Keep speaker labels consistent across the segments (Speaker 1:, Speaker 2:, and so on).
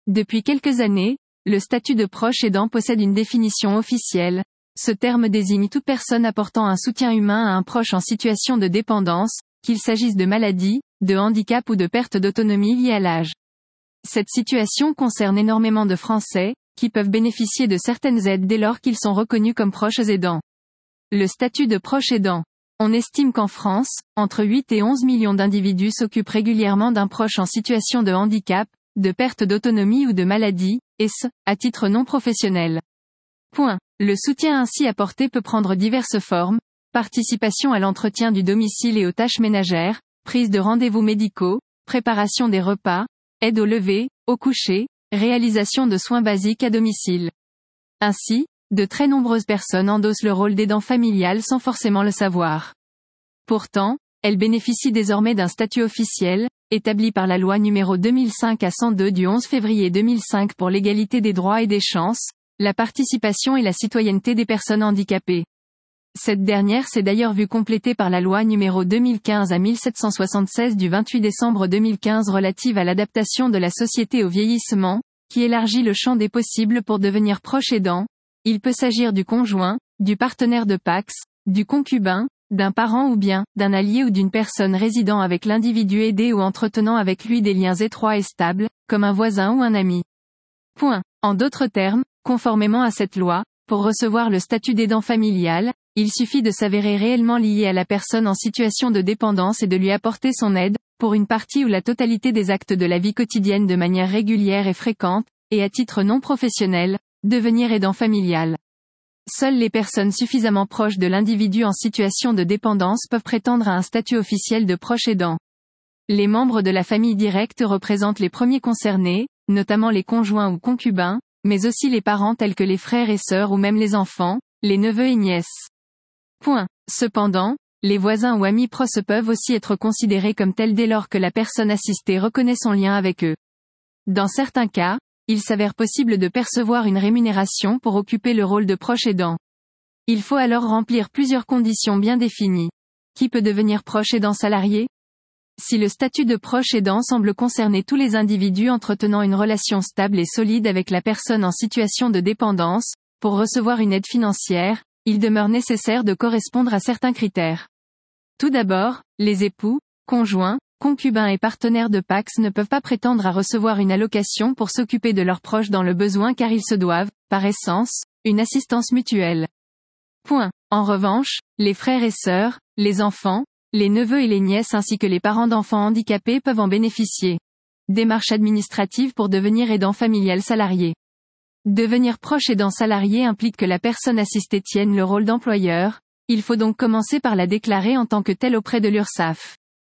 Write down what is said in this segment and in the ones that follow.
Speaker 1: Depuis quelques années, le statut de proche aidant possède une définition officielle. Ce terme désigne toute personne apportant un soutien humain à un proche en situation de dépendance, qu'il s'agisse de maladie, de handicap ou de perte d'autonomie liée à l'âge. Cette situation concerne énormément de Français, qui peuvent bénéficier de certaines aides dès lors qu'ils sont reconnus comme proches aidants. Le statut de proche aidant. On estime qu'en France, entre 8 et 11 millions d'individus s'occupent régulièrement d'un proche en situation de handicap, de perte d'autonomie ou de maladie, et ce, à titre non professionnel. Le soutien ainsi apporté peut prendre diverses formes: participation à l'entretien du domicile et aux tâches ménagères, prise de rendez-vous médicaux, préparation des repas, aide au lever, au coucher, réalisation de soins basiques à domicile. Ainsi, de très nombreuses personnes endossent le rôle d'aidant familial sans forcément le savoir. Pourtant, elles bénéficient désormais d'un statut officiel, établi par la loi numéro 2005-102 du 11 février 2005 pour l'égalité des droits et des chances, la participation et la citoyenneté des personnes handicapées. Cette dernière s'est d'ailleurs vue complétée par la loi numéro 2015-1776 du 28 décembre 2015 relative à l'adaptation de la société au vieillissement, qui élargit le champ des possibles pour devenir proche aidant. Il peut s'agir du conjoint, du partenaire de PACS, du concubin, d'un parent ou bien, d'un allié ou d'une personne résidant avec l'individu aidé ou entretenant avec lui des liens étroits et stables, comme un voisin ou un ami. En d'autres termes, conformément à cette loi, pour recevoir le statut d'aidant familial, il suffit de s'avérer réellement lié à la personne en situation de dépendance et de lui apporter son aide, pour une partie ou la totalité des actes de la vie quotidienne de manière régulière et fréquente, et à titre non professionnel, devenir aidant familial. Seules les personnes suffisamment proches de l'individu en situation de dépendance peuvent prétendre à un statut officiel de proche aidant. Les membres de la famille directe représentent les premiers concernés, notamment les conjoints ou concubins, mais aussi les parents tels que les frères et sœurs ou même les enfants, les neveux et nièces. Cependant, les voisins ou amis proches peuvent aussi être considérés comme tels dès lors que la personne assistée reconnaît son lien avec eux. Dans certains cas, il s'avère possible de percevoir une rémunération pour occuper le rôle de proche aidant. Il faut alors remplir plusieurs conditions bien définies. Qui peut devenir proche aidant salarié ? Si le statut de proche aidant semble concerner tous les individus entretenant une relation stable et solide avec la personne en situation de dépendance, pour recevoir une aide financière, il demeure nécessaire de correspondre à certains critères. Tout d'abord, les époux, conjoints, concubins et partenaires de PACS ne peuvent pas prétendre à recevoir une allocation pour s'occuper de leurs proches dans le besoin car ils se doivent, par essence, une assistance mutuelle. En revanche, les frères et sœurs, les enfants, les neveux et les nièces ainsi que les parents d'enfants handicapés peuvent en bénéficier. Démarche administrative pour devenir aidant familial salarié. Devenir proche aidant salarié implique que la personne assistée tienne le rôle d'employeur, il faut donc commencer par la déclarer en tant que telle auprès de l'URSSAF.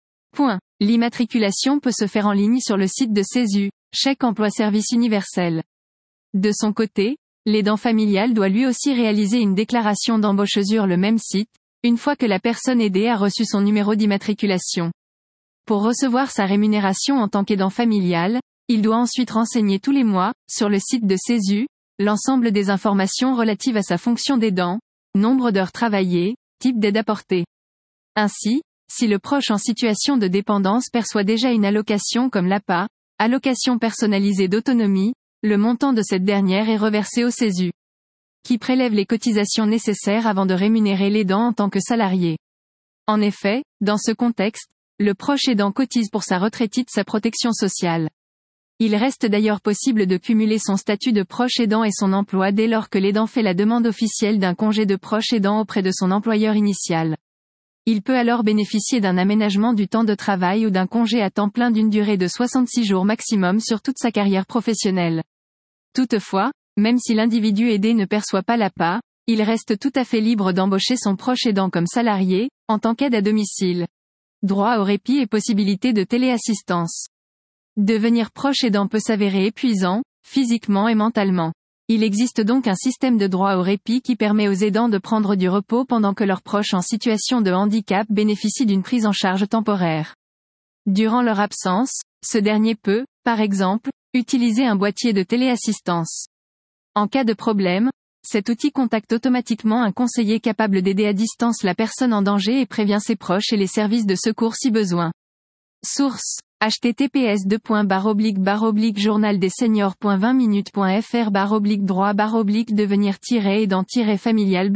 Speaker 1: L'immatriculation peut se faire en ligne sur le site de CESU, Chèque Emploi Service Universel. De son côté, l'aidant familial doit lui aussi réaliser une déclaration d'embauche sur le même site, une fois que la personne aidée a reçu son numéro d'immatriculation. Pour recevoir sa rémunération en tant qu'aidant familial, il doit ensuite renseigner tous les mois, sur le site de CESU, l'ensemble des informations relatives à sa fonction d'aidant, nombre d'heures travaillées, type d'aide apportée. Ainsi, si le proche en situation de dépendance perçoit déjà une allocation comme l'APA, allocation personnalisée d'autonomie, le montant de cette dernière est reversé au CESU, qui prélève les cotisations nécessaires avant de rémunérer l'aidant en tant que salarié. En effet, dans ce contexte, le proche aidant cotise pour sa retraitite sa protection sociale. Il reste d'ailleurs possible de cumuler son statut de proche aidant et son emploi dès lors que l'aidant fait la demande officielle d'un congé de proche aidant auprès de son employeur initial. Il peut alors bénéficier d'un aménagement du temps de travail ou d'un congé à temps plein d'une durée de 66 jours maximum sur toute sa carrière professionnelle. Toutefois, même si l'individu aidé ne perçoit pas l'APA, il reste tout à fait libre d'embaucher son proche aidant comme salarié, en tant qu'aide à domicile. Droit au répit et possibilité de téléassistance. Devenir proche aidant peut s'avérer épuisant, physiquement et mentalement. Il existe donc un système de droit au répit qui permet aux aidants de prendre du repos pendant que leurs proches en situation de handicap bénéficient d'une prise en charge temporaire. Durant leur absence, ce dernier peut, par exemple, utiliser un boîtier de téléassistance. En cas de problème, cet outil contacte automatiquement un conseiller capable d'aider à distance la personne en danger et prévient ses proches et les services de secours si besoin. Source: https://journaldeseniors.20minutes.fr/droit/devenir-aidant-familial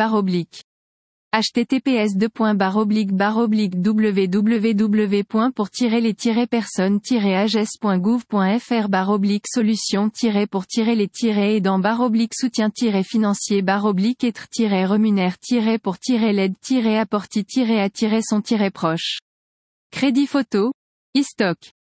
Speaker 1: https://solution-ages.gouv.fr/solution-pour-les-aidants-soutien-finance-pour-l'aide-remunère-pour-l'aide-apporti-son-proche. Crédit photo, e-stock.